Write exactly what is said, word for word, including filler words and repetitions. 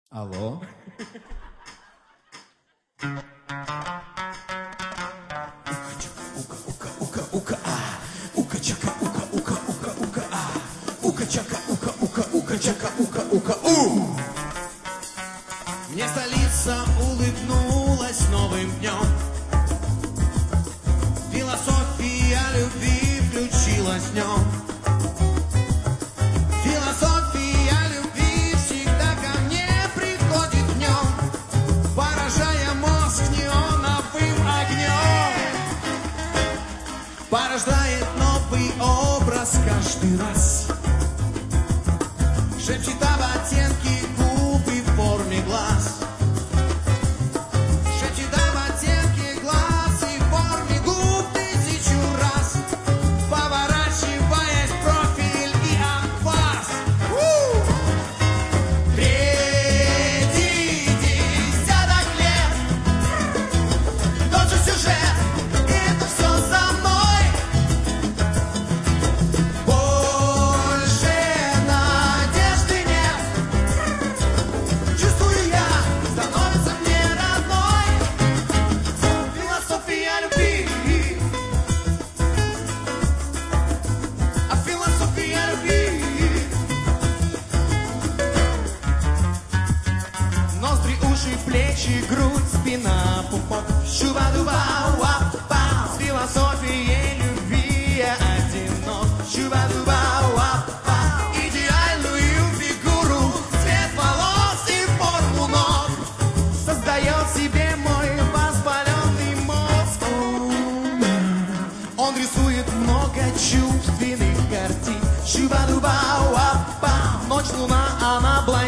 Алло. Мне столица улыбнулась новым днем. Философия любви включилась в нем. Философия любви всегда ко мне приходит в нем, поражая мозг неоновым огнем. Порождает новый образ каждый раз. Шепчет об оттенке губ и форме глаз. Шепчет об оттенке глаз и форме губ тысячу раз, поворачиваясь в профиль и анфас. Третий десяток лет, тот же сюжет, и это все за мной. Больше надежды нет, чувствую я, становится мне родной. Философия любви, а философия любви. Ноздри, уши, плечи, грудь, спина, пупок, шуба-дуба-уа-па. С философией любви я одинок. Шуба-дуба-уа-па. Идеальную фигуру, цвет волос и форму ног создает себе мой воспаленный мозг. Он рисует много чувственных картин. Шуба-дуба-уа-па. Ночь, луна, она блондин.